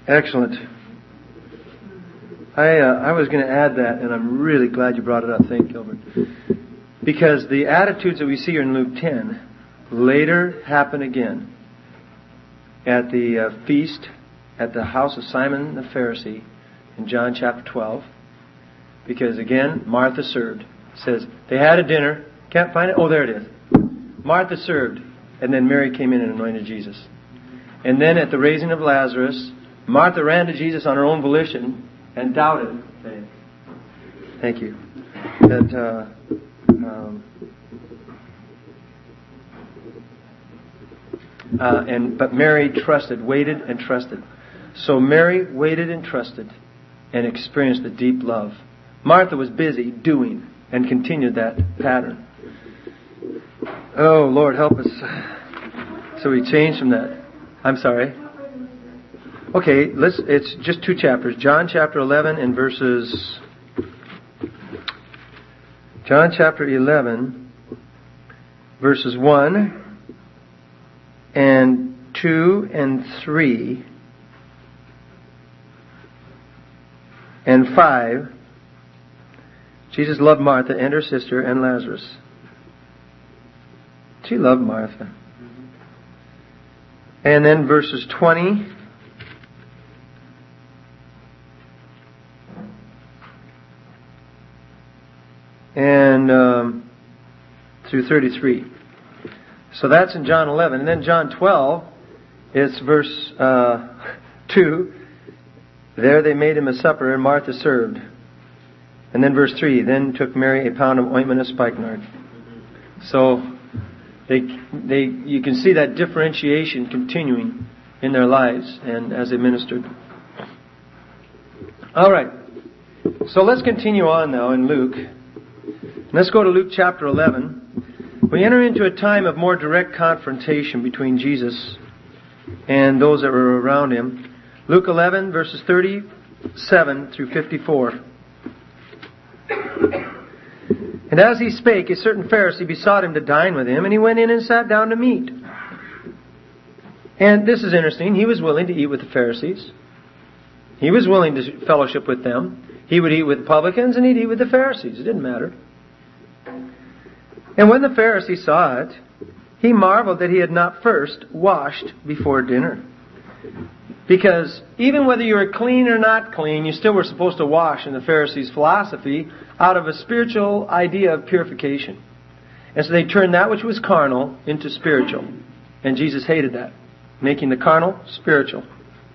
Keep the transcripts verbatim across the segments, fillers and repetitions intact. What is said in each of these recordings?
Excellent. I uh, I was going to add that, and I'm really glad you brought it up. Thank you, Gilbert. Because the attitudes that we see here in Luke ten later happen again at the uh, feast at the house of Simon the Pharisee in John chapter twelve. Because again, Martha served. It says they had a dinner. Can't find it? Oh, there it is. Martha served, and then Mary came in and anointed Jesus. And then at the raising of Lazarus, Martha ran to Jesus on her own volition and doubted. Thank you. That uh, um, uh, and but Mary trusted, waited and trusted. So Mary waited and trusted, and experienced a deep love. Martha was busy doing, and continued that pattern. Oh Lord, help us. So we changed from that. I'm sorry. Okay, let's. It's just two chapters. John chapter eleven and verses. John chapter eleven, verses one and two and three and five. Jesus loved Martha and her sister and Lazarus. She loved Martha. And then verses twenty and um, through thirty-three. So that's in John eleven. And then John twelve, it's verse uh, two. There they made him a supper, and Martha served. And then verse three, then took Mary a pound of ointment of spikenard. So they, they, you can see that differentiation continuing in their lives and as they ministered. All right. So let's continue on now in Luke. Let's go to Luke chapter eleven. We enter into a time of more direct confrontation between Jesus and those that were around him. Luke eleven, verses thirty-seven through fifty-four. And as he spake, a certain Pharisee besought him to dine with him, and he went in and sat down to meat. And this is interesting. He was willing to eat with the Pharisees. He was willing to fellowship with them. He would eat with publicans and he'd eat with the Pharisees. It didn't matter. And when the Pharisee saw it, he marveled that he had not first washed before dinner. Because even whether you were clean or not clean, you still were supposed to wash in the Pharisees' philosophy out of a spiritual idea of purification. And so they turned that which was carnal into spiritual. And Jesus hated that, making the carnal spiritual.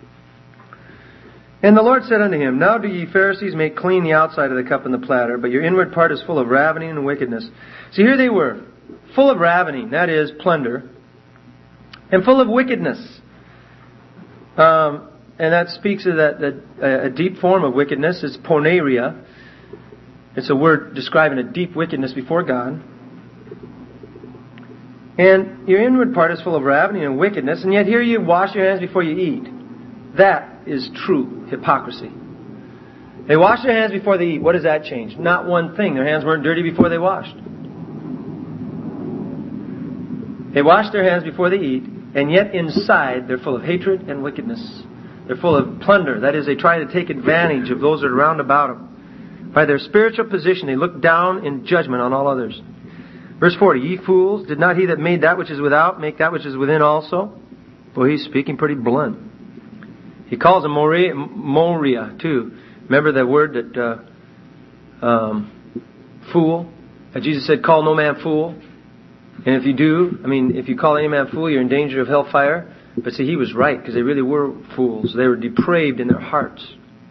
And the Lord said unto him, Now do ye Pharisees make clean the outside of the cup and the platter, but your inward part is full of ravening and wickedness. See, here they were, full of ravening, that is, plunder, and full of wickedness. Um, and that speaks of that, that a deep form of wickedness is poneria. It's a word describing a deep wickedness before God. And your inward part is full of ravening and wickedness, and yet here you wash your hands before you eat. That is true hypocrisy. They washed their hands before they eat. What does that change? Not one thing. Their hands weren't dirty before they washed. They washed their hands before they eat, and yet inside they're full of hatred and wickedness. They're full of plunder. That is, they try to take advantage of those that are round about them. By their spiritual position, they look down in judgment on all others. Verse forty, Ye fools, did not he that made that which is without make that which is within also? Boy, he's speaking pretty blunt. He calls them Moria, Moria too. Remember that word that uh, um, fool? That Jesus said, call no man fool. And if you do, I mean, if you call any man fool, you're in danger of hellfire. But see, he was right, because they really were fools. They were depraved in their hearts.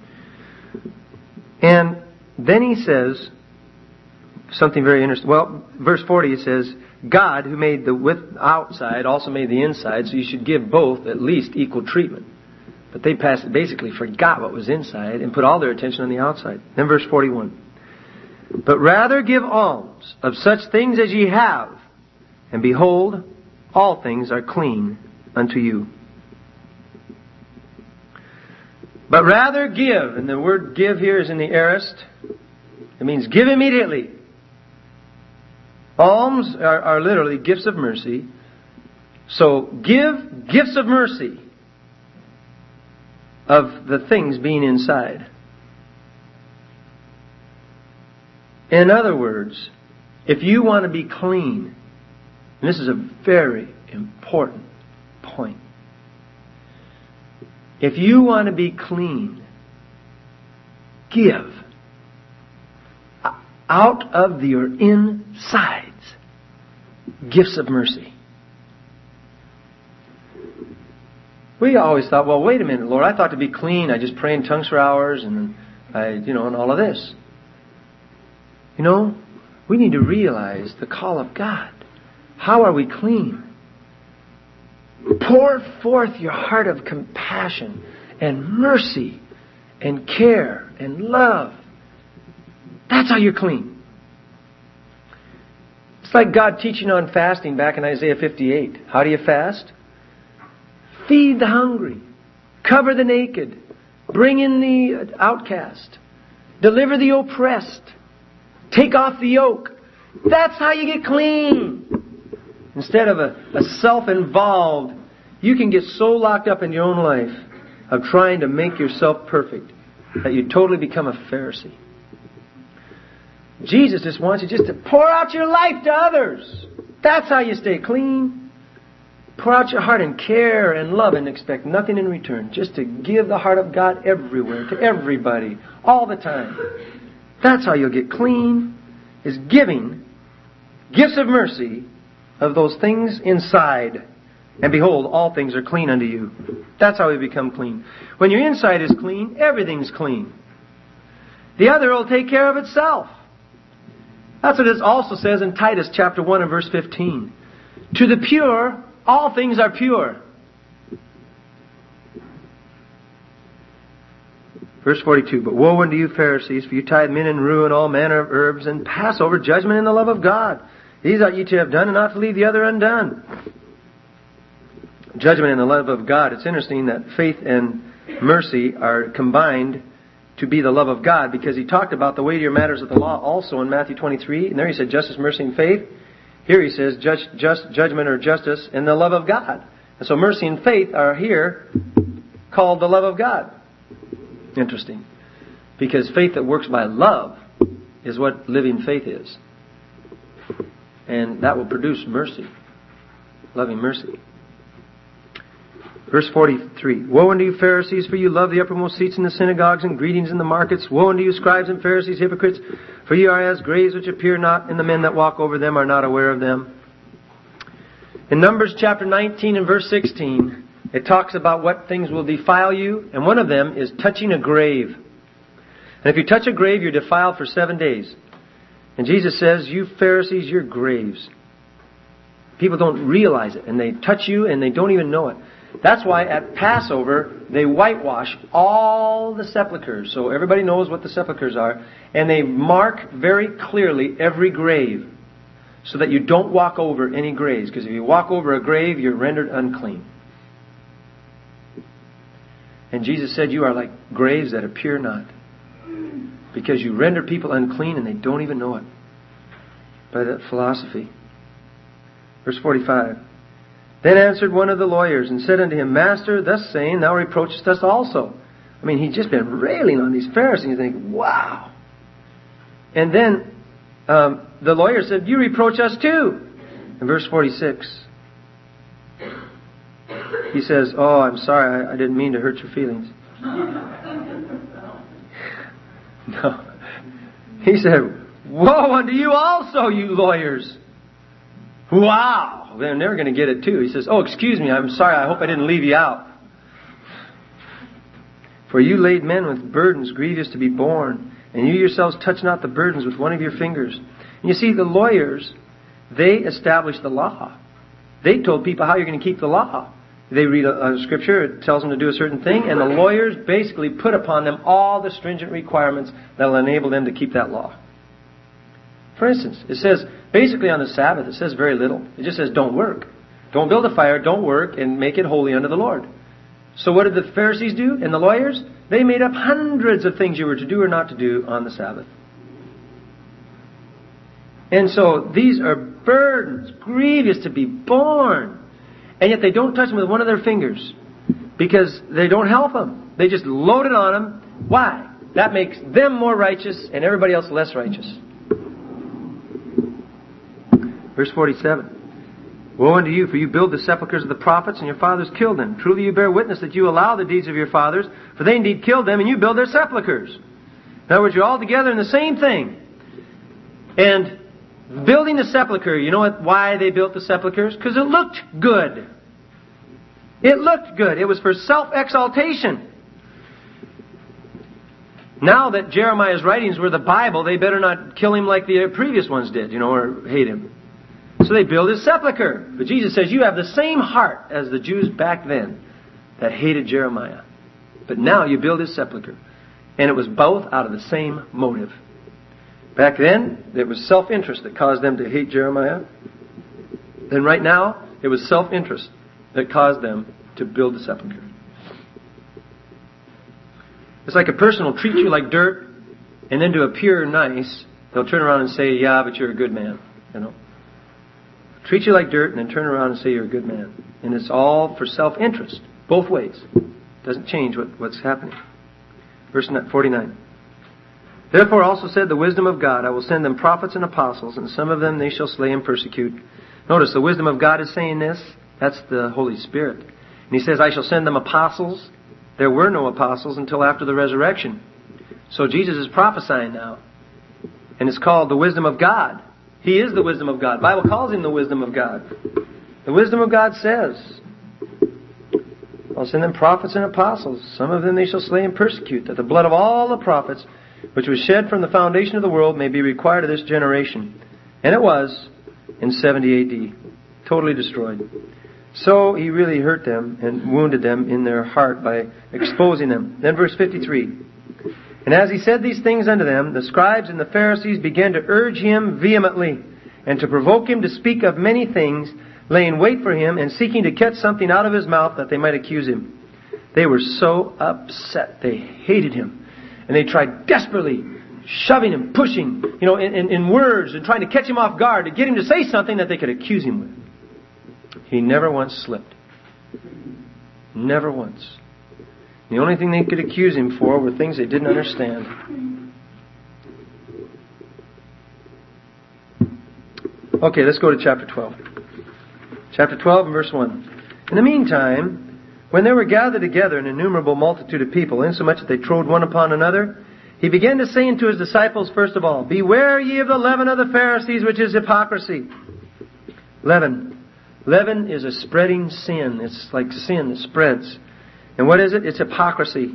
And then he says something very interesting. Well, verse forty, it says, God, who made the with outside, also made the inside, so you should give both at least equal treatment. But they passed, basically forgot what was inside and put all their attention on the outside. Then verse forty-one. But rather give alms of such things as ye have, and behold, all things are clean unto you. But rather give, and the word give here is in the aorist. It means give immediately. Alms are, are literally gifts of mercy. So give gifts of mercy. of the things being inside. In other words, if you want to be clean, and this is a very important point. If you want to be clean, give out of your insides gifts of mercy. We always thought, well, wait a minute, Lord, I thought to be clean, I just pray in tongues for hours and I, you know, and all of this. You know, we need to realize the call of God. How are we clean? Pour forth your heart of compassion and mercy and care and love. That's how you're clean. It's like God teaching on fasting back in Isaiah fifty-eight. How do you fast? Feed the hungry. Cover the naked. Bring in the outcast. Deliver the oppressed. Take off the yoke. That's how you get clean. Instead of a, a self-involved, you can get so locked up in your own life of trying to make yourself perfect that you totally become a Pharisee. Jesus just wants you just to pour out your life to others. That's how you stay clean. Pour out your heart in care and love and expect nothing in return. Just to give the heart of God everywhere, to everybody, all the time. That's how you'll get clean, is giving gifts of mercy of those things inside. And behold, all things are clean unto you. That's how we become clean. When your inside is clean, everything's clean. The other will take care of itself. That's what it also says in Titus chapter one and verse fifteen. To the pure, all things are pure. Verse forty-two, but woe unto you Pharisees, for you tithe mint and rue and all manner of herbs, and pass over judgment and the love of God. These ought ye to have done, and not to leave the other undone. Judgment and the love of God. It's interesting that faith and mercy are combined to be the love of God, because He talked about the weightier matters of the law also in Matthew twenty-three. And there He said justice, mercy, and faith. Here He says just, just, judgment or justice and the love of God. And so mercy and faith are here called the love of God. Interesting. Because faith that works by love is what living faith is. And that will produce mercy. Loving mercy. Verse forty-three. Woe unto you Pharisees, for you love the uppermost seats in the synagogues and greetings in the markets. Woe unto you scribes and Pharisees, hypocrites, for you are as graves which appear not, and the men that walk over them are not aware of them. In Numbers chapter nineteen and verse sixteen, it talks about what things will defile you, and one of them is touching a grave. And if you touch a grave, you're defiled for seven days. And Jesus says, you Pharisees, you're graves. People don't realize it, and they touch you and they don't even know it. That's why at Passover, they whitewash all the sepulchres. So everybody knows what the sepulchres are. And they mark very clearly every grave so that you don't walk over any graves. Because if you walk over a grave, you're rendered unclean. And Jesus said, you are like graves that appear not. Because you render people unclean and they don't even know it. By that philosophy. Verse forty-five. Then answered one of the lawyers and said unto him, Master, thus saying, thou reproachest us also. I mean, he'd just been railing on these Pharisees. You think, wow. And then um, the lawyer said, you reproach us too. In verse forty-six, he says, oh, I'm sorry, I, I didn't mean to hurt your feelings. No. He said, woe unto you also, you lawyers. Wow. They're never going to get it too. He says, oh, excuse me, I'm sorry, I hope I didn't leave you out. For you laid men with burdens grievous to be borne, and you yourselves touch not the burdens with one of your fingers. And you see, the lawyers, they established the law. They told people how you're going to keep the law. They read a, a scripture, it tells them to do a certain thing, and the lawyers basically put upon them all the stringent requirements that will enable them to keep that law. For instance, it says, basically on the Sabbath, it says very little. It just says, don't work. Don't build a fire, don't work, and make it holy unto the Lord. So what did the Pharisees do and the lawyers? They made up hundreds of things you were to do or not to do on the Sabbath. And so these are burdens, grievous to be borne. And yet they don't touch them with one of their fingers. because they don't help them. They just load it on them. Why? That makes them more righteous and everybody else less righteous. Verse forty-seven. Woe unto you, for you build the sepulchres of the prophets, and your fathers killed them. Truly you bear witness that you allow the deeds of your fathers, for they indeed killed them, and you build their sepulchres. In other words, you're all together in the same thing. And building the sepulchre, you know what? Why they built the sepulchres? Because it looked good. It looked good. It was for self-exaltation. Now that Jeremiah's writings were the Bible, they better not kill him like the previous ones did, you know, or hate him. So they build his sepulchre. But Jesus says, you have the same heart as the Jews back then that hated Jeremiah. But now you build his sepulchre. And it was both out of the same motive. Back then, it was self-interest that caused them to hate Jeremiah. Then right now, it was self-interest that caused them to build the sepulchre. It's like a person will treat you like dirt, and then to appear nice, they'll turn around and say, yeah, but you're a good man. You know, treat you like dirt, and then turn around and say you're a good man. And it's all for self-interest, both ways. It doesn't change what, what's happening. Verse forty-nine. Therefore also said the wisdom of God, I will send them prophets and apostles, and some of them they shall slay and persecute. Notice, the wisdom of God is saying this. That's the Holy Spirit. And He says, I shall send them apostles. There were no apostles until after the resurrection. So Jesus is prophesying now. And it's called the wisdom of God. He is the wisdom of God. The Bible calls Him the wisdom of God. The wisdom of God says, I'll send them prophets and apostles. Some of them they shall slay and persecute, that the blood of all the prophets, which was shed from the foundation of the world, may be required of this generation. And it was in seventy A D. Totally destroyed. So He really hurt them and wounded them in their heart by exposing them. Then verse fifty-three. And as He said these things unto them, the scribes and the Pharisees began to urge Him vehemently, and to provoke Him to speak of many things, laying wait for Him, and seeking to catch something out of His mouth that they might accuse Him. They were so upset. They hated Him. And they tried desperately shoving Him, pushing, you know, in, in, in words, and trying to catch Him off guard, to get Him to say something that they could accuse Him with. He never once slipped. Never once. The only thing they could accuse Him for were things they didn't understand. Okay, let's go to chapter twelve. Chapter twelve and verse one. In the meantime, when there were gathered together an innumerable multitude of people, insomuch that they trode one upon another, He began to say unto His disciples, first of all, beware ye of the leaven of the Pharisees, which is hypocrisy. Leaven. Leaven is a spreading sin. It's like sin that spreads. And what is it? It's hypocrisy.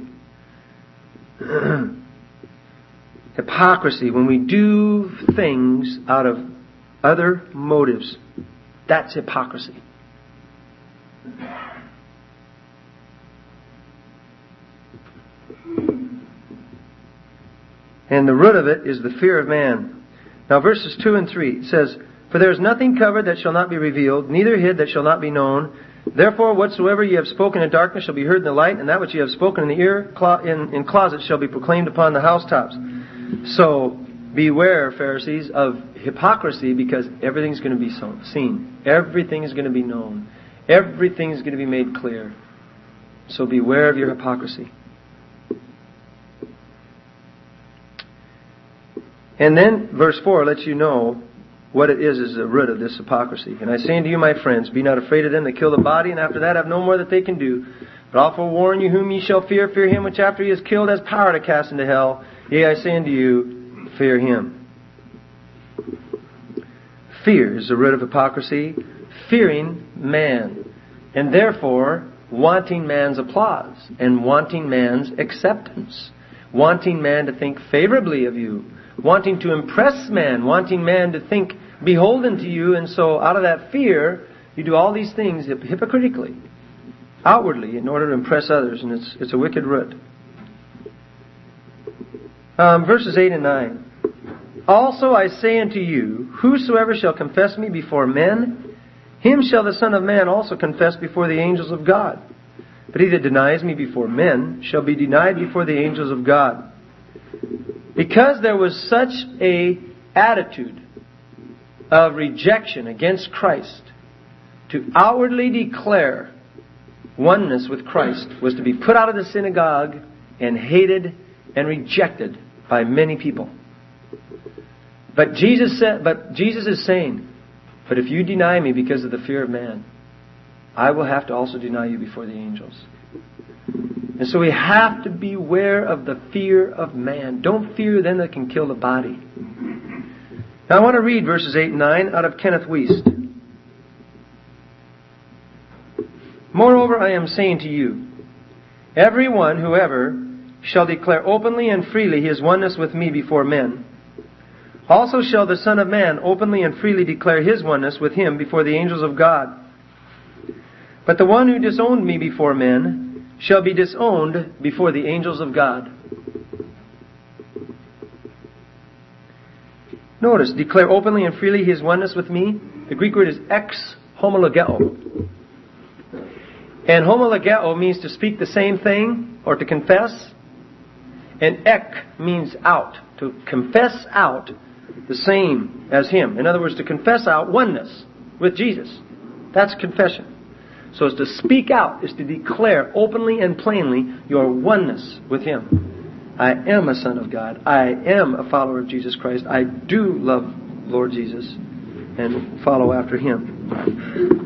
Hypocrisy. When we do things out of other motives, that's hypocrisy. And the root of it is the fear of man. Now verses two and three, it says, for there is nothing covered that shall not be revealed, neither hid that shall not be known. Therefore whatsoever ye have spoken in darkness shall be heard in the light, and that which ye have spoken in the ear in, in closets shall be proclaimed upon the housetops. So beware, Pharisees, of hypocrisy, because everything's going to be seen. Everything is going to be known. Everything is going to be made clear. So beware of your hypocrisy. And then verse four lets you know what it is is the root of this hypocrisy. And I say unto you, my friends, be not afraid of them that kill the body, and after that have no more that they can do. But I'll forewarn you, whom ye shall fear, fear him which after he is killed has power to cast into hell. Yea, I say unto you, fear him. Fear is the root of hypocrisy. Fearing man. And therefore, wanting man's applause. And wanting man's acceptance. Wanting man to think favorably of you. Wanting to impress man. Wanting man to think beholden to you. And so out of that fear, you do all these things hypocritically. Outwardly, in order to impress others. And it's, it's a wicked root. Um, verses eight and nine. Also I say unto you, whosoever shall confess me before men, him shall the Son of Man also confess before the angels of God. But he that denies me before men shall be denied before the angels of God. Because there was such a attitude of rejection against Christ, to outwardly declare oneness with Christ was to be put out of the synagogue and hated and rejected by many people. But Jesus said, but Jesus is saying, but if you deny me because of the fear of man, I will have to also deny you before the angels. And so we have to beware of the fear of man. Don't fear them that can kill the body. Now I want to read verses eight and nine out of Kenneth Wuest. Moreover, I am saying to you, everyone, whoever, shall declare openly and freely his oneness with me before men, also shall the Son of Man openly and freely declare his oneness with him before the angels of God. But the one who disowned me before men shall be disowned before the angels of God. Notice, declare openly and freely his oneness with me. The Greek word is ex homologeo. And homologeo means to speak the same thing or to confess. And ek means out, to confess out the same as him. In other words, to confess out oneness with Jesus. That's confession. So it's to speak out, is to declare openly and plainly your oneness with him. I am a son of God. I am a follower of Jesus Christ. I do love Lord Jesus and follow after him.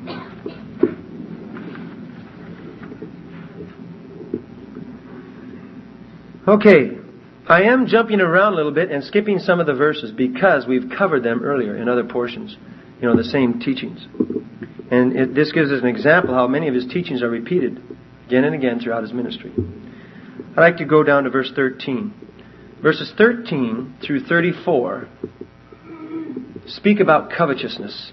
Okay, I am jumping around a little bit and skipping some of the verses because we've covered them earlier in other portions, you know, the same teachings. And it, this gives us an example how many of his teachings are repeated again and again throughout his ministry. I'd like to go down to verse thirteen. Verses thirteen through thirty-four speak about covetousness.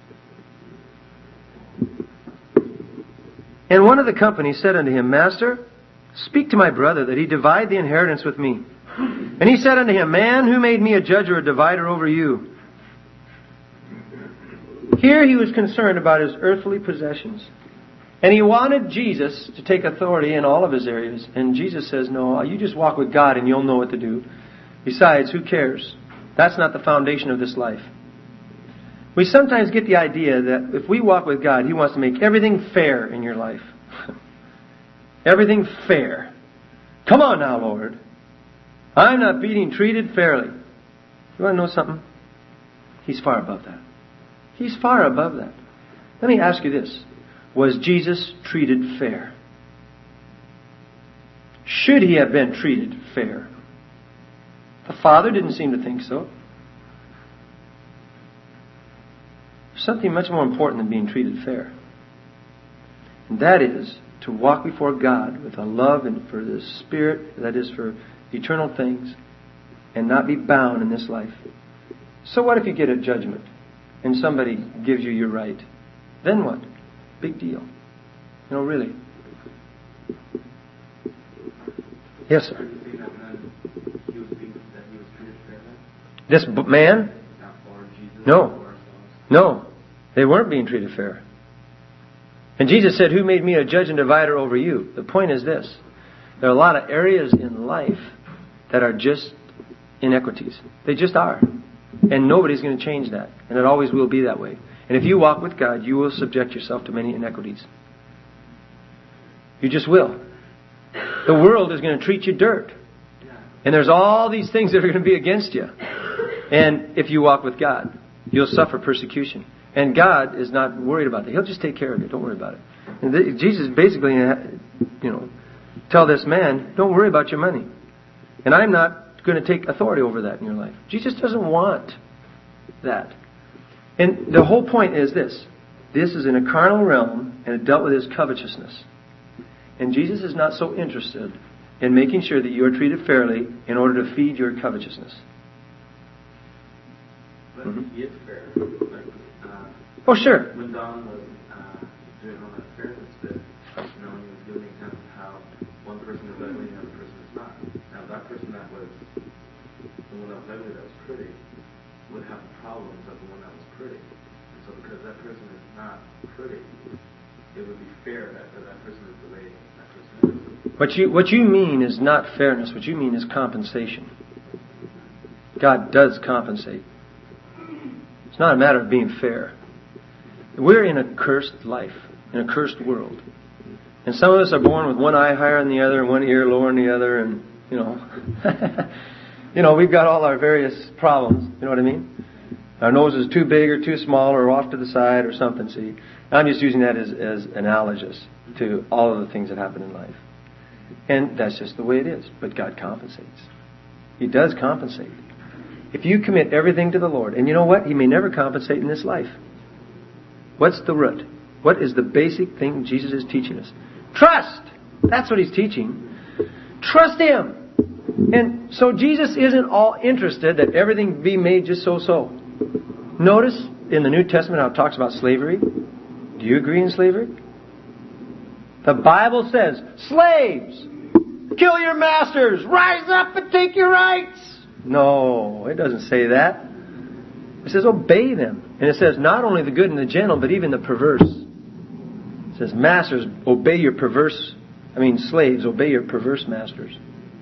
And one of the company said unto him, Master, speak to my brother that he divide the inheritance with me. And he said unto him, Man, who made me a judge or a divider over you? Here he was concerned about his earthly possessions. And he wanted Jesus to take authority in all of his areas. And Jesus says, no, you just walk with God and you'll know what to do. Besides, who cares? That's not the foundation of this life. We sometimes get the idea that if we walk with God, He wants to make everything fair in your life. Everything fair. Come on now, Lord. I'm not being treated fairly. You want to know something? He's far above that. He's far above that. Let me ask you this. Was Jesus treated fair? Should He have been treated fair? The Father didn't seem to think so. There's something much more important than being treated fair. And that is to walk before God with a love and for the Spirit, that is for eternal things, and not be bound in this life. So what if you get a judgment and somebody gives you your right? Then what? Big deal. You know, really. Yes, sir. This man? No. No. They weren't being treated fair. And Jesus said, who made me a judge and divider over you? The point is this. There are a lot of areas in life that are just inequities. They just are. And nobody's going to change that. And it always will be that way. And if you walk with God, you will subject yourself to many inequities. You just will. The world is going to treat you dirt. And there's all these things that are going to be against you. And if you walk with God, you'll suffer persecution. And God is not worried about that. He'll just take care of it. Don't worry about it. And th- Jesus basically, you know, tell this man, don't worry about your money. And I'm not going to take authority over that in your life. Jesus doesn't want that. And the whole point is this. This is in a carnal realm, and it dealt with his covetousness. And Jesus is not so interested in making sure that you are treated fairly in order to feed your covetousness. But mm-hmm. He is fair. Like, uh, oh, sure. When Don was uh, doing all that fairness bit, you know, he was giving an example of how one person is ugly and the other person is not. Now, that person that was the one that was ugly, that was pretty, would have the problems of the one that was pretty. And so because that person is not pretty, it would be fair that that, that person is the way that person is. What you, what you mean is not fairness. What you mean is compensation. God does compensate. It's not a matter of being fair. We're in a cursed life, in a cursed world. And some of us are born with one eye higher than the other and one ear lower than the other, and, you know, you know, we've got all our various problems, you know what I mean? Our nose is too big or too small or off to the side or something, see? I'm just using that as, as analogous to all of the things that happen in life. And that's just the way it is. But God compensates. He does compensate. If you commit everything to the Lord, and you know what? He may never compensate in this life. What's the root? What is the basic thing Jesus is teaching us? Trust! That's what He's teaching. Trust Him. And so Jesus isn't all interested that everything be made just so-so. Notice in the New Testament how it talks about slavery. Do you agree in slavery? The Bible says, slaves, kill your masters, rise up and take your rights. No, it doesn't say that. It says obey them. And it says not only the good and the gentle, but even the perverse. It says masters, obey your perverse, I mean slaves, obey your perverse masters.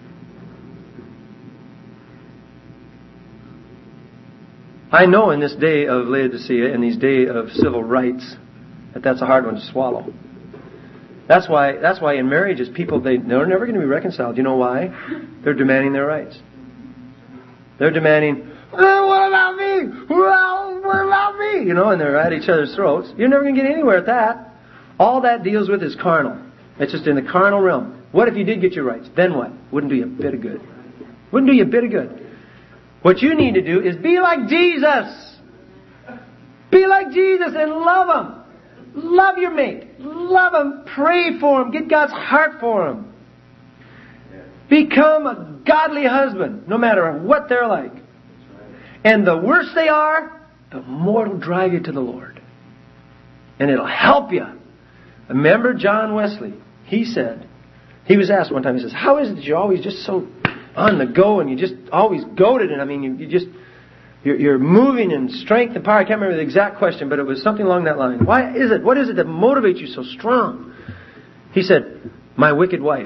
I know in this day of Laodicea, in these day of civil rights, that that's a hard one to swallow. That's why That's why in marriages, people, they, they're never going to be reconciled. You know why? They're demanding their rights. They're demanding, oh, what about me? Well, what about me? You know, and they're at each other's throats. You're never going to get anywhere at that. All that deals with is carnal. It's just in the carnal realm. What if you did get your rights? Then what? Wouldn't do you a bit of good. Wouldn't do you a bit of good. What you need to do is be like Jesus. Be like Jesus and love Him. Love your mate. Love him. Pray for him. Get God's heart for him. Become a godly husband, no matter what they're like. And the worse they are, the more it'll drive you to the Lord. And it'll help you. Remember John Wesley? He said, he was asked one time, he says, how is it that you're always just so on the go and you just always goaded? And I mean, you, you just... You're, you're moving in strength and power. I can't remember the exact question, but it was something along that line. Why is it? What is it that motivates you so strong? He said, my wicked wife.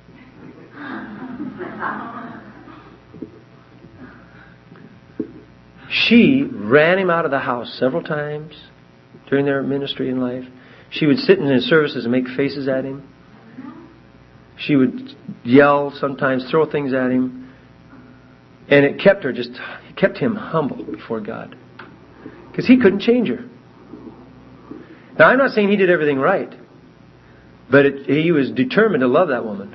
She ran him out of the house several times during their ministry in life. She would sit in his services and make faces at him. She would yell sometimes, throw things at him. And it kept her just, it kept him humble before God. Because he couldn't change her. Now, I'm not saying he did everything right. But it, he was determined to love that woman.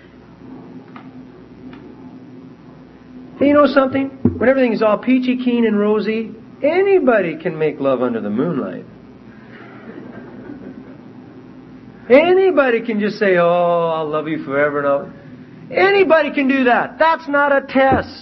And you know something? When everything is all peachy keen and rosy, anybody can make love under the moonlight. Anybody can just say, oh, I'll love you forever and all. Anybody can do that. That's not a test.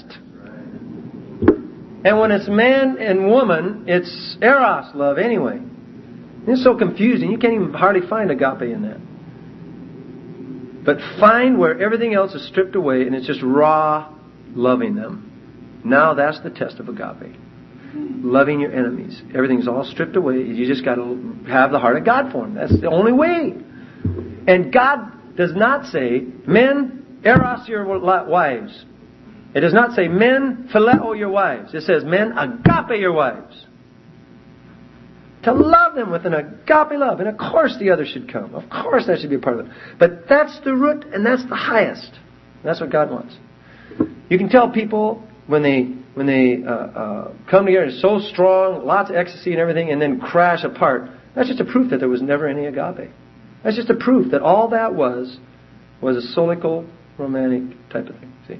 And when it's man and woman, it's eros love anyway. It's so confusing. You can't even hardly find agape in that. But find where everything else is stripped away and it's just raw loving them. Now that's the test of agape. Loving your enemies. Everything's all stripped away. You just got to have the heart of God for them. That's the only way. And God does not say, men, eros your wives. It does not say, men, phileo your wives. It says, men, agape your wives. To love them with an agape love. And of course the other should come. Of course that should be a part of it. But that's the root and that's the highest. That's what God wants. You can tell people when they when they uh, uh, come together, it's so strong, lots of ecstasy and everything, and then crash apart. That's just a proof that there was never any agape. That's just a proof that all that was was a solical, romantic type of thing. See?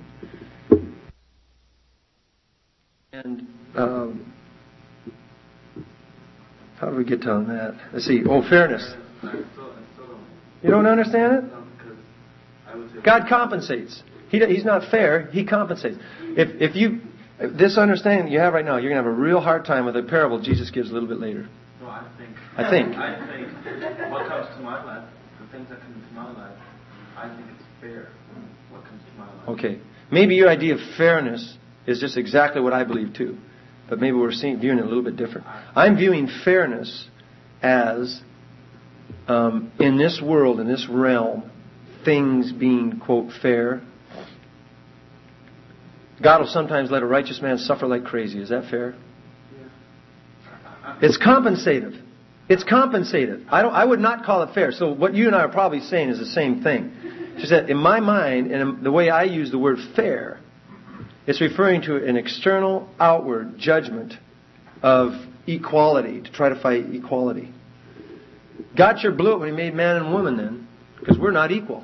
And um, how do we get to that? Let's see. Oh, fairness. You don't understand it? God compensates. He, he's not fair. He compensates. If if you if this understanding that you have right now, you're going to have a real hard time with a parable Jesus gives a little bit later. No, I think. I think. I think what comes to my life, the things that come into my life, I think it's fair. What comes to my life. Okay. Maybe your idea of fairness is just exactly what I believe too. But maybe we're seeing, viewing it a little bit different. I'm viewing fairness as, um, in this world, in this realm, things being, quote, fair. God will sometimes let a righteous man suffer like crazy. Is that fair? It's compensative. It's compensated. I don't. I would not call it fair. So what you and I are probably saying is the same thing. Just that in my mind, and the way I use the word fair, it's referring to an external, outward judgment of equality, to try to fight equality. God sure blew it when He made man and woman then, because we're not equal.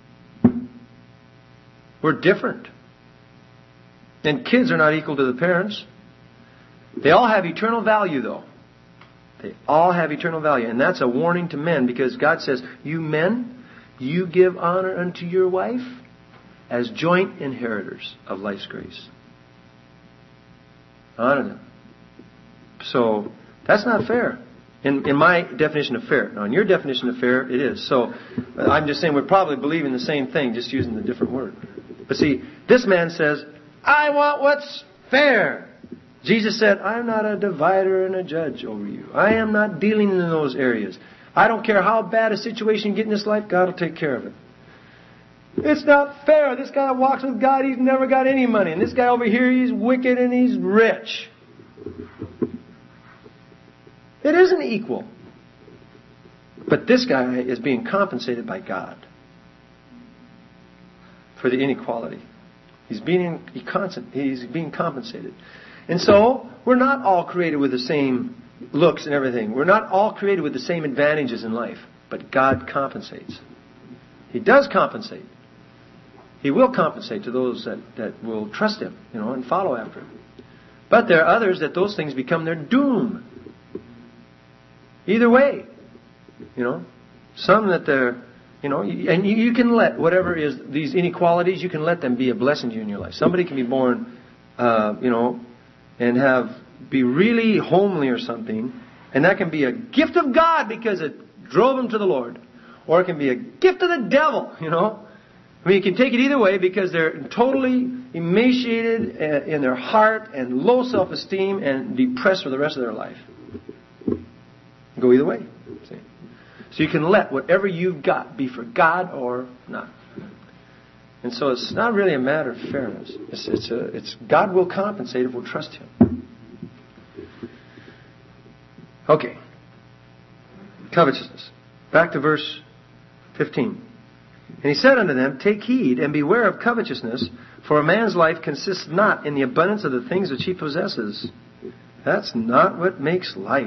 We're different. And kids are not equal to the parents. They all have eternal value, though. They all have eternal value. And that's a warning to men, because God says, you men, you give honor unto your wife as joint inheritors of life's grace. Honor them. So, that's not fair. In, in my definition of fair. Now, in your definition of fair, it is. So, I'm just saying we're probably believing the same thing, just using the different word. But see, this man says, I want what's fair. Jesus said, I'm not a divider and a judge over you. I am not dealing in those areas. I don't care how bad a situation you get in this life, God will take care of it. It's not fair. This guy walks with God, he's never got any money. And this guy over here, he's wicked and he's rich. It isn't equal. But this guy is being compensated by God for the inequality. He's being, he's being compensated. And so, we're not all created with the same looks and everything. We're not all created with the same advantages in life. But God compensates. He does compensate. He will compensate to those that, that will trust Him, you know, and follow after Him. But there are others that those things become their doom. Either way. You know. Some that they're, you know, and you, you can let whatever is these inequalities, you can let them be a blessing to you in your life. Somebody can be born, uh, you know, and have be really homely or something, and that can be a gift of God because it drove them to the Lord. Or it can be a gift of the devil, you know. I mean, you can take it either way because they're totally emaciated in their heart and low self-esteem and depressed for the rest of their life. Go either way. See? So you can let whatever you've got be for God or not. And so it's not really a matter of fairness. It's, it's, a, it's God will compensate if we'll trust Him. Okay. Covetousness. Back to verse fifteen. And He said unto them, take heed and beware of covetousness, for a man's life consists not in the abundance of the things which he possesses. That's not what makes life.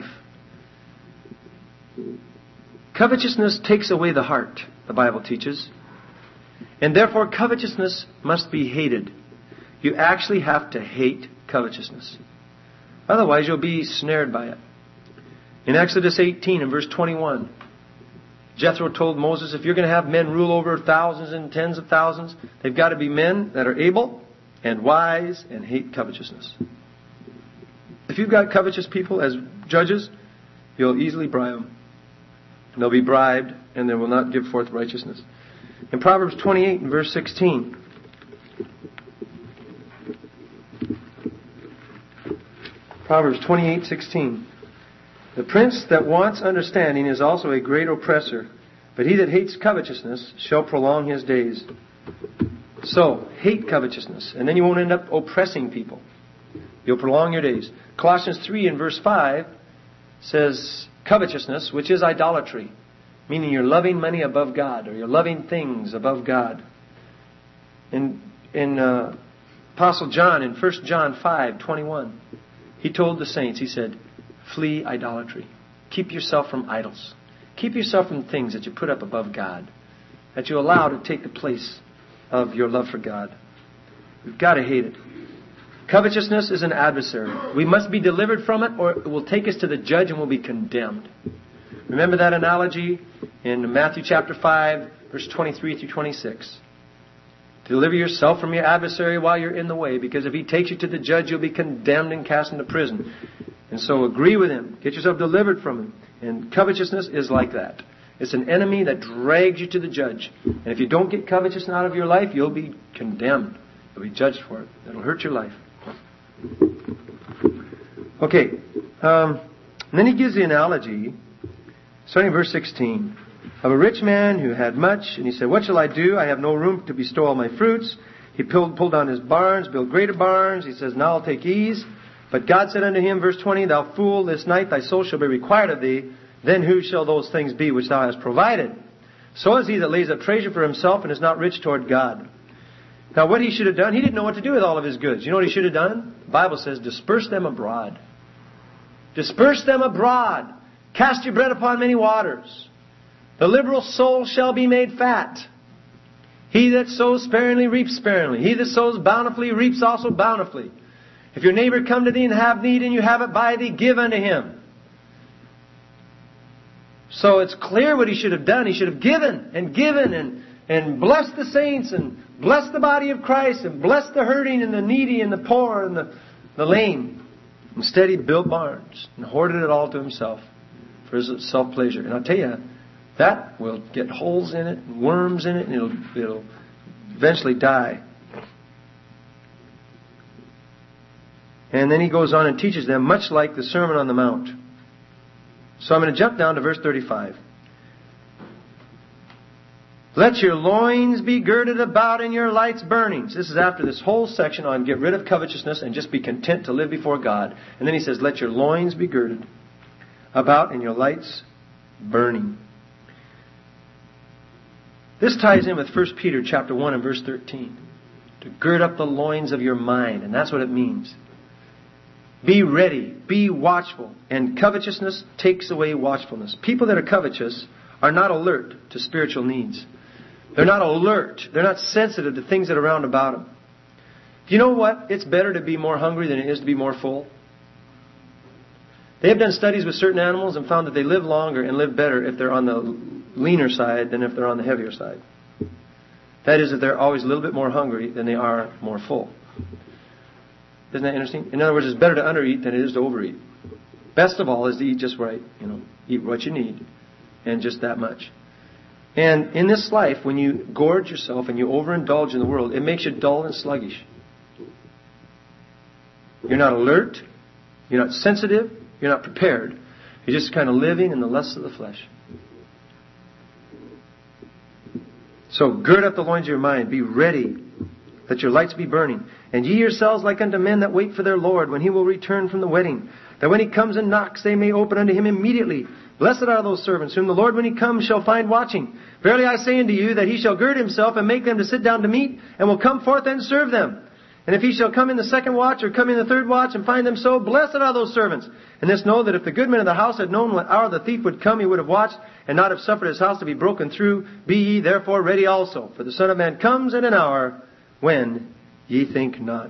Covetousness takes away the heart, the Bible teaches. And therefore covetousness must be hated. You actually have to hate covetousness. Otherwise you'll be snared by it. In Exodus eighteen and verse twenty-one, Jethro told Moses, if you're going to have men rule over thousands and tens of thousands, they've got to be men that are able and wise and hate covetousness. If you've got covetous people as judges, you'll easily bribe them. They'll be bribed and they will not give forth righteousness. In Proverbs twenty-eight and verse sixteen, Proverbs twenty-eight sixteen. The prince that wants understanding is also a great oppressor, but he that hates covetousness shall prolong his days. So, hate covetousness, and then you won't end up oppressing people. You'll prolong your days. Colossians three and verse five says, covetousness, which is idolatry, meaning you're loving money above God, or you're loving things above God. In, in uh, Apostle John, in First John five twenty-one, he told the saints, he said, flee idolatry. Keep yourself from idols. Keep yourself from things that you put up above God, that you allow to take the place of your love for God. We've got to hate it. Covetousness is an adversary. We must be delivered from it, or it will take us to the judge and we'll be condemned. Remember that analogy in Matthew chapter five, verse twenty-three through twenty-six. Deliver yourself from your adversary while you're in the way, because if he takes you to the judge, you'll be condemned and cast into prison. And so agree with him. Get yourself delivered from him. And covetousness is like that. It's an enemy that drags you to the judge. And if you don't get covetousness out of your life, you'll be condemned. You'll be judged for it. It'll hurt your life. Okay. Um, and then he gives the analogy, starting in verse sixteen, of a rich man who had much. And he said, what shall I do? I have no room to bestow all my fruits. He pulled, pulled down his barns, built greater barns. He says, now I'll take ease. But God said unto him, verse twenty, thou fool, this night thy soul shall be required of thee. then who shall those things be which thou hast provided? So is he that lays up treasure for himself and is not rich toward God. Now what he should have done, he didn't know what to do with all of his goods. You know what he should have done? The Bible says, disperse them abroad. Disperse them abroad. Cast your bread upon many waters. The liberal soul shall be made fat. He that sows sparingly reaps sparingly. He that sows bountifully reaps also bountifully. If your neighbor come to thee and have need, and you have it by thee, give unto him. So it's clear what he should have done. He should have given and given and, and blessed the saints and blessed the body of Christ and blessed the hurting and the needy and the poor and the, the lame. Instead he built barns and hoarded it all to himself for his self-pleasure. And I'll tell you, that will get holes in it and worms in it, and it'll, it'll eventually die. And then he goes on and teaches them much like the Sermon on the Mount. So I'm going to jump down to verse thirty-five. Let your loins be girded about and your lights burning. So this is after this whole section on get rid of covetousness and just be content to live before God. And then he says, let your loins be girded about and your lights burning. This ties in with First Peter chapter one and verse thirteen. To gird up the loins of your mind. And that's what it means. Be ready. Be watchful. And covetousness takes away watchfulness. People that are covetous are not alert to spiritual needs. They're not alert. They're not sensitive to things that are around about them. Do you know what? It's better to be more hungry than it is to be more full. They have done studies with certain animals and found that they live longer and live better if they're on the leaner side than if they're on the heavier side. That is, if they're always a little bit more hungry than they are more full. Isn't that interesting? In other words, it's better to undereat than it is to overeat. Best of all is to eat just right. You know, eat what you need and just that much. And in this life, when you gorge yourself and you overindulge in the world, it makes you dull and sluggish. You're not alert. You're not sensitive. You're not prepared. You're just kind of living in the lusts of the flesh. So gird up the loins of your mind. Be ready. Let your lights be burning. And ye yourselves like unto men that wait for their Lord, when he will return from the wedding, that when he comes and knocks, they may open unto him immediately. Blessed are those servants, whom the Lord, when he comes, shall find watching. Verily I say unto you, that he shall gird himself and make them to sit down to meat, and will come forth and serve them. And if he shall come in the second watch, or come in the third watch, and find them so, blessed are those servants. And this know, that if the good man of the house had known what hour the thief would come, he would have watched, and not have suffered his house to be broken through. Be ye therefore ready also, for the Son of Man comes in an hour when ye think not.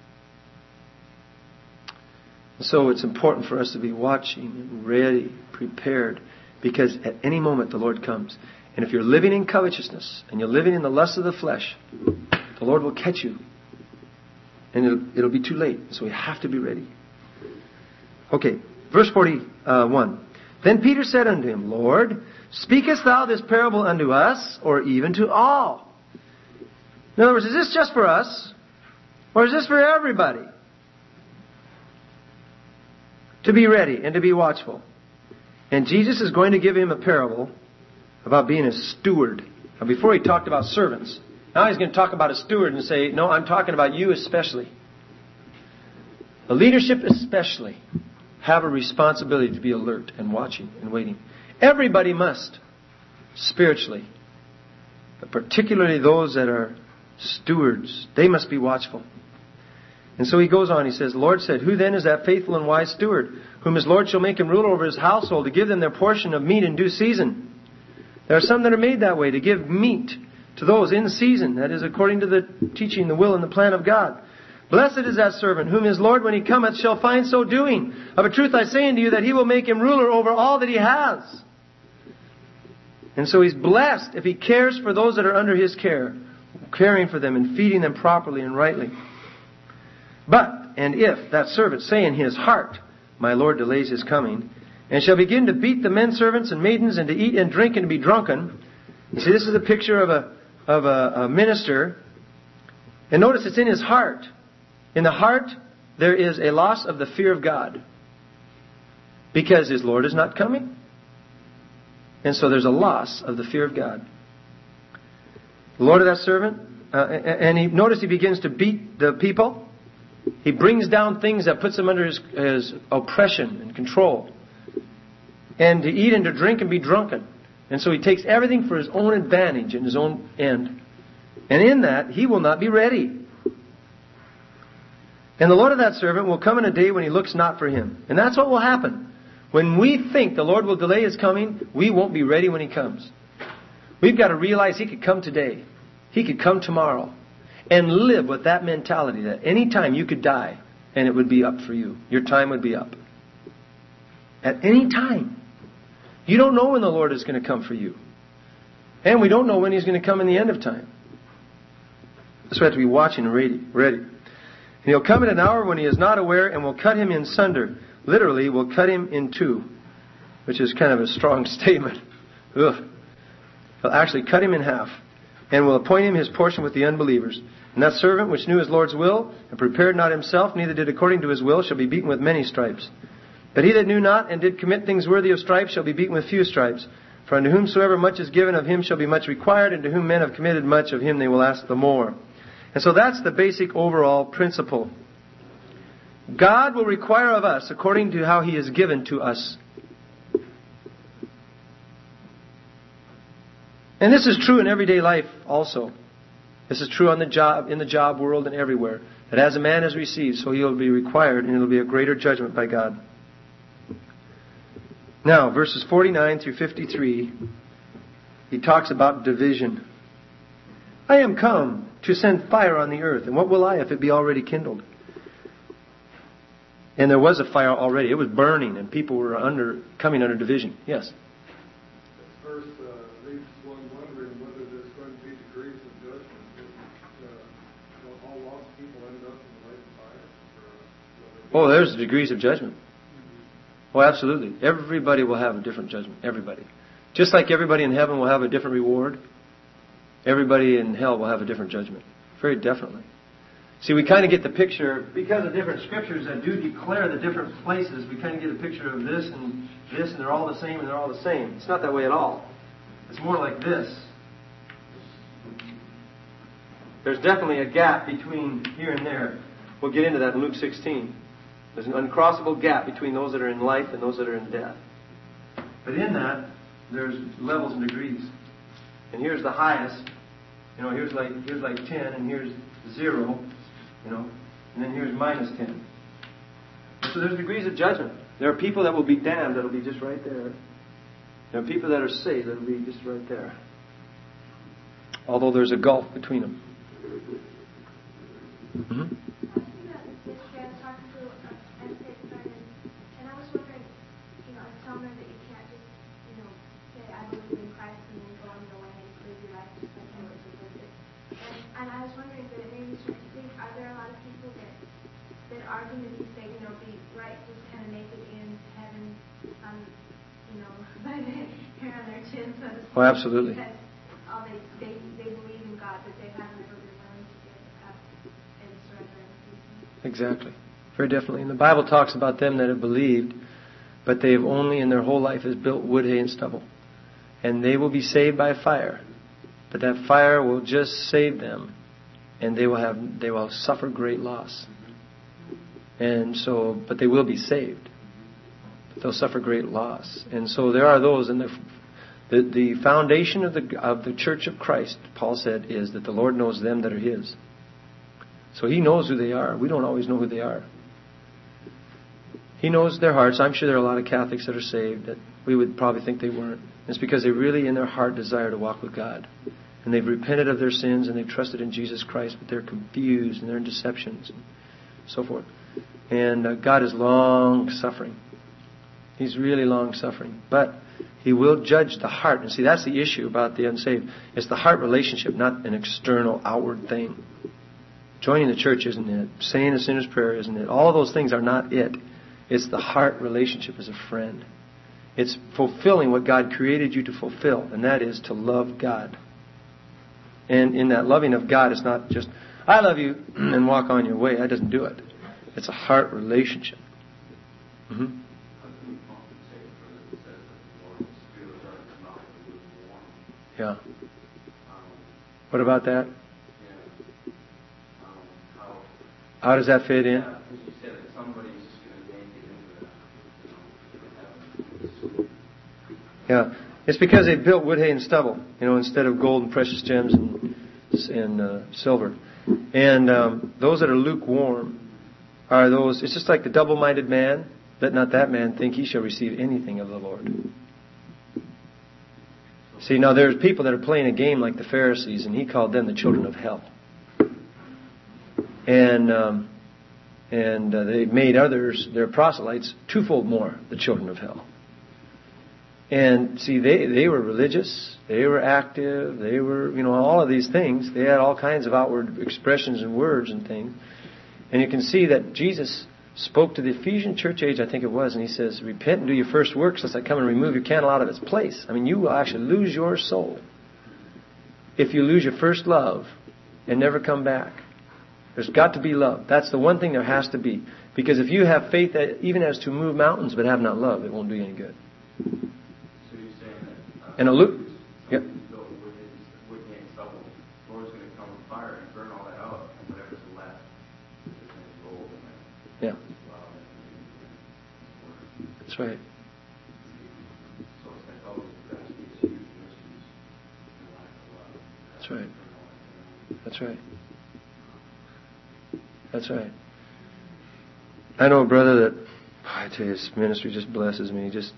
So it's important for us to be watching and ready, prepared, because at any moment the Lord comes. And if you're living in covetousness and you're living in the lust of the flesh, the Lord will catch you. And it'll, it'll be too late. So we have to be ready. Okay, verse forty-one. Then Peter said unto him, Lord, speakest thou this parable unto us, or even to all? In other words, is this just for us? Or is this for everybody? To be ready and to be watchful. And Jesus is going to give him a parable about being a steward. Now, before he talked about servants, now he's going to talk about a steward and say, no, I'm talking about you especially. The leadership especially have a responsibility to be alert and watching and waiting. Everybody must, spiritually. But particularly those that are stewards. They must be watchful. And so he goes on, he says, the Lord said, who then is that faithful and wise steward, whom his Lord shall make him ruler over his household, to give them their portion of meat in due season? There are some that are made that way, to give meat to those in season, that is, according to the teaching, the will, and the plan of God. Blessed is that servant, whom his Lord, when he cometh, shall find so doing. Of a truth I say unto you, that he will make him ruler over all that he has. And so he's blessed if he cares for those that are under his care, caring for them and feeding them properly and rightly. But, and if that servant say in his heart, my Lord delays his coming, and shall begin to beat the men servants and maidens, and to eat and drink and to be drunken. You see, this is a picture of a of a, a minister. And notice it's in his heart. In the heart, there is a loss of the fear of God. Because his Lord is not coming. And so there's a loss of the fear of God. The Lord of that servant, uh, and he notice he begins to beat the people. He brings down things that puts them under his, his oppression and control. and to eat and to drink and be drunken. And so he takes everything for his own advantage and his own end. And in that, he will not be ready. And the Lord of that servant will come in a day when he looks not for him. And that's what will happen. When we think the Lord will delay his coming, we won't be ready when he comes. We've got to realize he could come today. He could come tomorrow. And live with that mentality that any time you could die and it would be up for you. Your time would be up. At any time. You don't know when the Lord is going to come for you. And we don't know when he's going to come in the end of time. So we have to be watching and ready. ready. And he'll come at an hour when he is not aware and will cut him in sunder. Literally, will cut him in two. Which is kind of a strong statement. Ugh. He'll actually cut him in half. And will appoint him his portion with the unbelievers. And that servant which knew his Lord's will, and prepared not himself, neither did according to his will, shall be beaten with many stripes. But he that knew not, and did commit things worthy of stripes, shall be beaten with few stripes. For unto whomsoever much is given, of him shall be much required, and to whom men have committed much, of him they will ask the more. And so that's the basic overall principle. God will require of us according to how he is given to us. And this is true in everyday life also. This is true on the job, in the job world and everywhere. That as a man has received, so he will be required, and it will be a greater judgment by God. Now, verses forty-nine through fifty-three, he talks about division. I am come to send fire on the earth, and what will I if it be already kindled? And there was a fire already. It was burning, and people were under coming under division. Yes? First, uh, leaves one wondering whether there's going to be degrees of judgment. If, uh, all lost people end up in the lake of fire? Or, Oh, there's degrees of judgment. Oh, absolutely. Everybody will have a different judgment. Everybody. Just like everybody in heaven will have a different reward, everybody in hell will have a different judgment. Very definitely. See, we kind of get the picture, because of different scriptures that do declare the different places, we kind of get a picture of this and this, and they're all the same, and they're all the same. It's not that way at all. It's more like this. There's definitely a gap between here and there. We'll get into that in Luke sixteen. There's an uncrossable gap between those that are in life and those that are in death. But in that, there's levels and degrees. And here's the highest. You know, here's like here's like ten, and here's zero. You know, and then here's minus ten. So there's degrees of judgment. There are people that will be damned that'll be just right there. There are people that are saved that'll be just right there. Although there's a gulf between them. Mm-hmm. And I was wondering that it made me start to think, are there a lot of people that that are going to be saved, you know, be right, just kind of make it in heaven, um, you know, by the hair on their chin, so to speak? Oh, absolutely. Because all they, they, they believe in God, but they haven't ever been willing to give up and surrender and peace. Exactly. Very definitely. And the Bible talks about them that have believed, but they have only in their whole life has built wood, hay, and stubble. And they will be saved by fire. But that fire will just save them, and they will have they will suffer great loss. And so, but they will be saved. But they'll suffer great loss. And so there are those, and the the, the foundation of the of the Church of Christ, Paul said, is that the Lord knows them that are His. So He knows who they are. We don't always know who they are. He knows their hearts. I'm sure there are a lot of Catholics that are saved that we would probably think they weren't. It's because they really in their heart desire to walk with God. And they've repented of their sins and they've trusted in Jesus Christ, but they're confused and they're in deceptions and so forth. And uh, God is long suffering. He's really long suffering. But He will judge the heart. And see, that's the issue about the unsaved. It's the heart relationship, not an external, outward thing. Joining the church isn't it. Saying a sinner's prayer isn't it. All of those things are not it. It's the heart relationship as a friend. It's fulfilling what God created you to fulfill, and that is to love God. And in that loving of God, it's not just, I love you, and walk on your way. That doesn't do it. It's a heart relationship. Mm-hmm. Yeah. What about that? How does that fit in? Yeah. It's because they built wood, hay, and stubble, you know, instead of gold and precious gems and, and uh, silver. And um, those that are lukewarm are those, it's just like the double-minded man. Let not that man think he shall receive anything of the Lord. See, now there's people that are playing a game like the Pharisees, and he called them the children of hell. And um, and uh, they made others, their proselytes, twofold more the children of hell. And see, they, they were religious, they were active, they were, you know, all of these things. They had all kinds of outward expressions and words and things. And you can see that Jesus spoke to the Ephesian church age, I think it was, and he says, repent and do your first works lest I come and remove your candle out of its place. I mean, you will actually lose your soul if you lose your first love and never come back. There's got to be love. That's the one thing there has to be. Because if you have faith that even as to move mountains but have not love, it won't do you any good. And a loop. Yep. Yeah. That's right. That's right. That's right. That's right. I know a brother that, I tell you, his ministry just blesses me. Just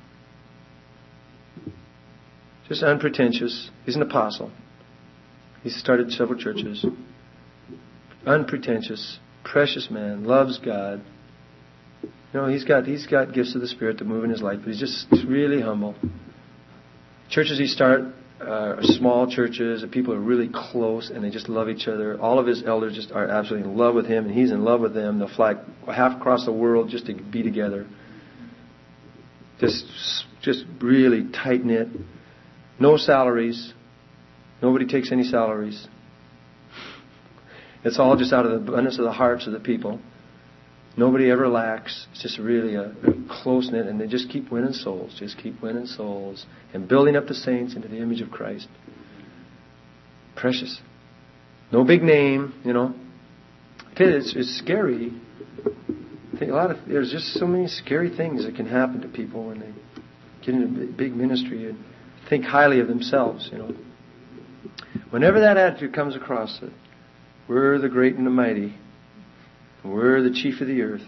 Just unpretentious. He's an apostle. He's started several churches. Unpretentious, precious man, loves God. You know, he's got he's got gifts of the Spirit to move in his life, but he's just really humble. Churches he started uh, are small churches, and people are really close, and they just love each other. All of his elders just are absolutely in love with him, and he's in love with them. They'll fly half across the world just to be together. Just, just really tight knit. No salaries. Nobody takes any salaries. It's all just out of the abundance of the hearts of the people. Nobody ever lacks. It's just really a, a close-knit, and they just keep winning souls. Just keep winning souls and building up the saints into the image of Christ. Precious. No big name, you know. I tell you, it's, it's scary. I think a lot of there's just so many scary things that can happen to people when they get into big ministry and think highly of themselves, you know. Whenever that attitude comes across it, we're the great and the mighty. We're the chief of the earth.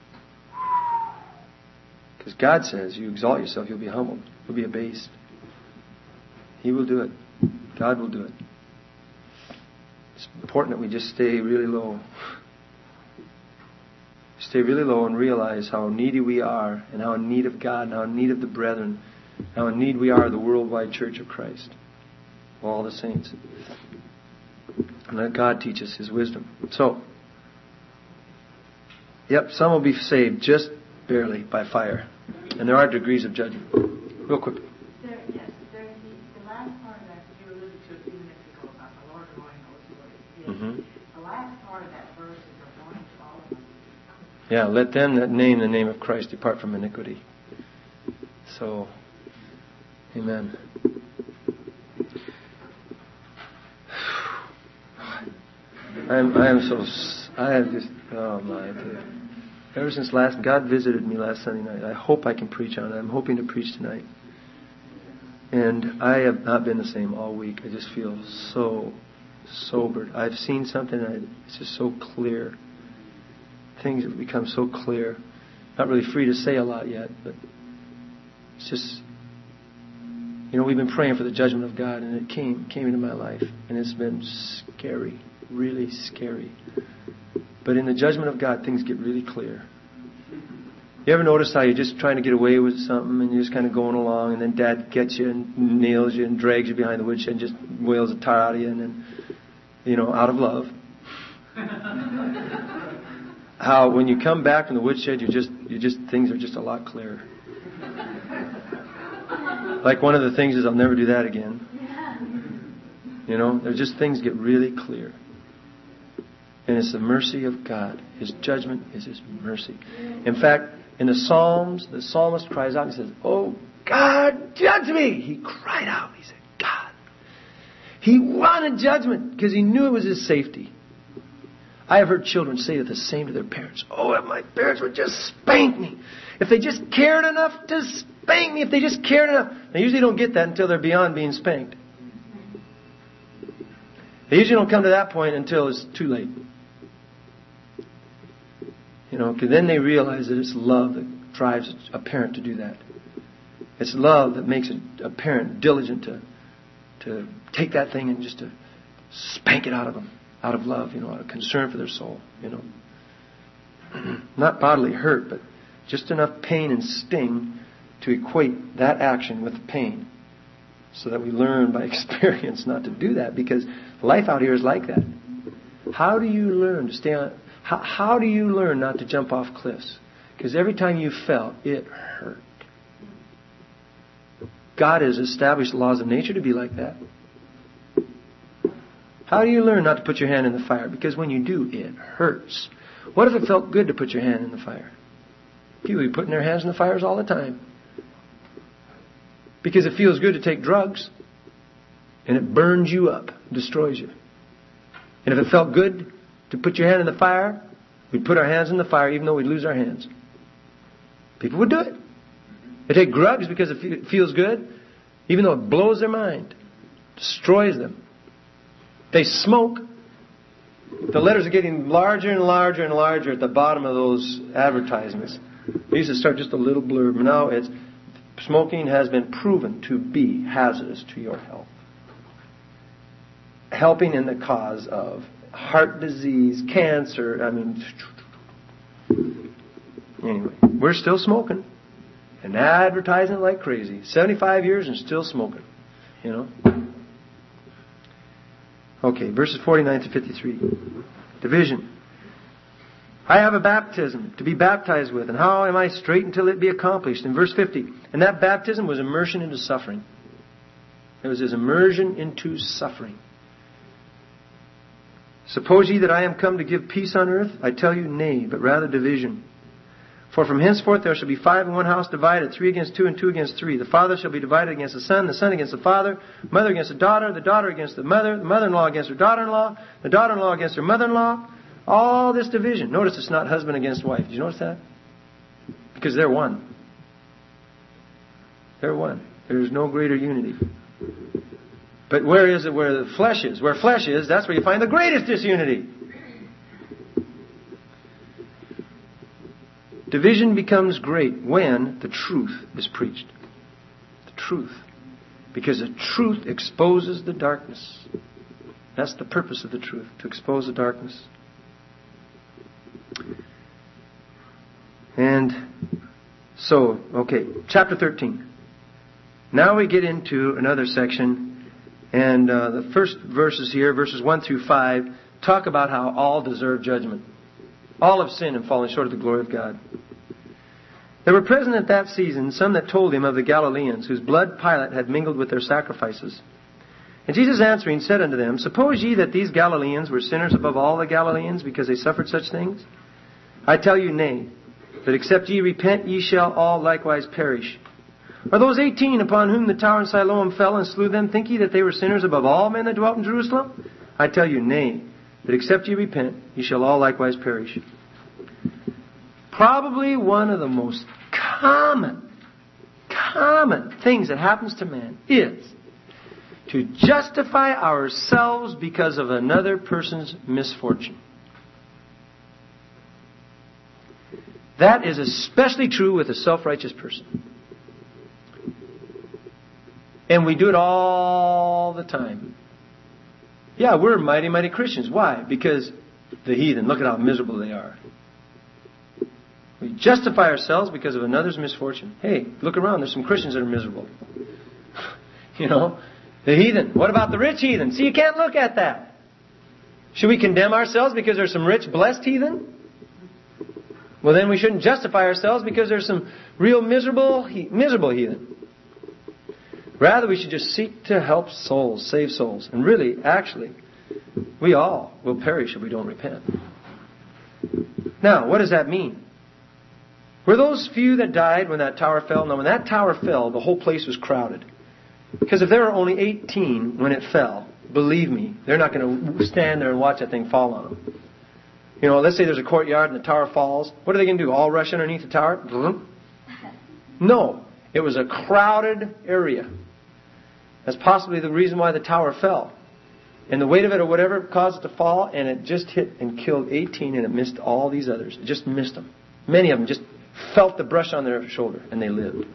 Because God says, you exalt yourself, you'll be humbled. You'll be abased. He will do it. God will do it. It's important that we just stay really low. Stay really low and realize how needy we are, and how in need of God, and how in need of the brethren, how in need we are of the worldwide church of Christ. All the saints. And let God teach us His wisdom. So, yep, some will be saved just barely by fire. And there are degrees of judgment. Real quick. There, yes, there, the, the last part of that, you alluded to a few minutes ago about the Lord going knows what it is. Mm-hmm. The last part of that verse is a warning to all of us. Yeah, let them that name the name of Christ depart from iniquity. So, amen. I am, I am so, I have just, oh my, ever since last, God visited me last Sunday night. I hope I can preach on it. I'm hoping to preach tonight. And I have not been the same all week. I just feel so sobered. I've seen something, and it's just so clear. Things have become so clear. Not really free to say a lot yet, but it's just, you know, we've been praying for the judgment of God, and it came, came into my life, and it's been scary. Really scary. But in the judgment of God, things get really clear. You ever notice how you're just trying to get away with something and you're just kind of going along, and then Dad gets you and nails you and drags you behind the woodshed and just wails the tar out of you, and then, you know, out of love. How when you come back from the woodshed, you just, you just things are just a lot clearer. Like one of the things is, I'll never do that again. You know, there's just things get really clear. And it's the mercy of God. His judgment is His mercy. In fact, in the Psalms, the psalmist cries out and says, "Oh, God, judge me!" He cried out. He said, God. He wanted judgment because he knew it was his safety. I have heard children say the same to their parents. "Oh, if my parents would just spank me. If they just cared enough to spank me if they just cared enough. They usually don't get that until they're beyond being spanked. They usually don't come to that point until it's too late. You know, because then they realize that it's love that drives a parent to do that. It's love that makes a parent diligent to to take that thing and just to spank it out of them, out of love, you know, out of concern for their soul, you know. Not bodily hurt, but just enough pain and sting to equate that action with pain, so that we learn by experience not to do that, because life out here is like that. How do you learn to stay on? How, how do you learn not to jump off cliffs? Because every time you fell, it hurt. God has established the laws of nature to be like that. How do you learn not to put your hand in the fire? Because when you do, it hurts. What if it felt good to put your hand in the fire? People be putting their hands in the fires all the time. Because it feels good to take drugs. And it burns you up, destroys you. And if it felt good to put your hand in the fire, we'd put our hands in the fire even though we'd lose our hands. People would do it. They take drugs because it feels good, even though it blows their mind, destroys them. They smoke. The letters are getting larger and larger and larger at the bottom of those advertisements. They used to start just a little blurb. Now it's smoking has been proven to be hazardous to your health. Helping in the cause of heart disease, cancer. I mean, anyway, we're still smoking. And advertising like crazy. seventy-five years and still smoking. You know. Okay, verses forty-nine to fifty-three. Division. I have a baptism to be baptized with, and how am I straight until it be accomplished? In verse fifty. And that baptism was immersion into suffering. It was his immersion into suffering. Suppose ye that I am come to give peace on earth? I tell you, nay, but rather division. For from henceforth there shall be five in one house divided, three against two and two against three. The father shall be divided against the son, the son against the father, mother against the daughter, the daughter against the mother, the mother-in-law against her daughter-in-law, the daughter-in-law against her mother-in-law. All this division. Notice it's not husband against wife. Did you notice that? Because they're one. They're one. There's no greater unity. But where is it where the flesh is? Where flesh is, that's where you find the greatest disunity. Division becomes great when the truth is preached. The truth. Because the truth exposes the darkness. That's the purpose of the truth, to expose the darkness. And so, okay, chapter thirteen. Now we get into another section, and uh, the first verses here, verses one through five, talk about how all deserve judgment. All have sinned and fallen short of the glory of God. There were present at that season some that told him of the Galileans, whose blood Pilate had mingled with their sacrifices. And Jesus answering said unto them, Suppose ye that these Galileans were sinners above all the Galileans, because they suffered such things? I tell you, nay, that except ye repent, ye shall all likewise perish. Are those eighteen upon whom the tower in Siloam fell and slew them, think ye that they were sinners above all men that dwelt in Jerusalem? I tell you, nay, that except ye repent, ye shall all likewise perish. Probably one of the most common, common things that happens to man is to justify ourselves because of another person's misfortune. That is especially true with a self-righteous person. And we do it all the time. Yeah, we're mighty, mighty Christians. Why? Because the heathen, look at how miserable they are. We justify ourselves because of another's misfortune. Hey, look around. There's some Christians that are miserable. You know, the heathen. What about the rich heathen? See, you can't look at that. Should we condemn ourselves because there's some rich, blessed heathen? Well, then we shouldn't justify ourselves because there's some real miserable, miserable heathen. Rather, we should just seek to help souls, save souls. And really, actually, we all will perish if we don't repent. Now, what does that mean? Were those few that died when that tower fell? No, when that tower fell, the whole place was crowded. Because if there were only eighteen when it fell, believe me, they're not going to stand there and watch that thing fall on them. You know, let's say there's a courtyard and the tower falls. What are they going to do? All rush underneath the tower? No. It was a crowded area. That's possibly the reason why the tower fell. And the weight of it or whatever caused it to fall, and it just hit and killed eighteen, and it missed all these others. It just missed them. Many of them just felt the brush on their shoulder, and they lived.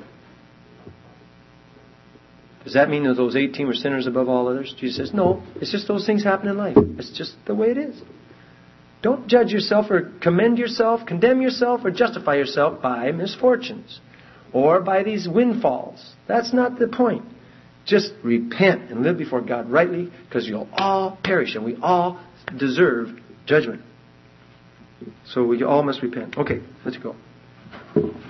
Does that mean that those eighteen were sinners above all others? Jesus says, no. It's just those things happen in life. It's just the way it is. Don't judge yourself or commend yourself, condemn yourself, or justify yourself by misfortunes or by these windfalls. That's not the point. Just repent and live before God rightly, because you'll all perish and we all deserve judgment. So we all must repent. Okay, let's go.